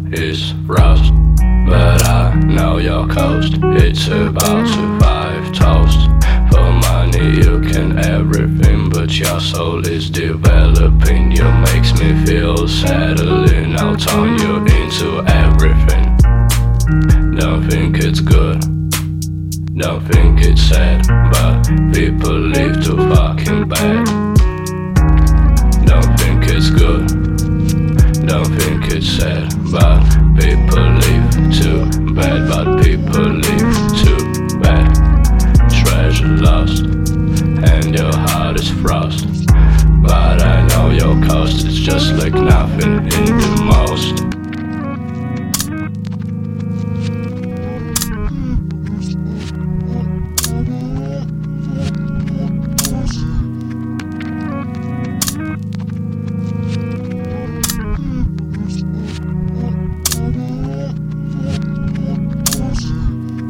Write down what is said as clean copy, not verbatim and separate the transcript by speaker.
Speaker 1: is rust. But I know your coast, it's about to five toast. For money you can everything, but your soul is developing. You makes me feel settling, I'll turn you into everything. Don't think it's good, don't think it's sad, but people live too fucking bad. Don't think it's good, don't think it's sad, but people live too bad, but people live too bad. Treasure lost, and your heart is frost. But I know your cost is just like nothing in the most.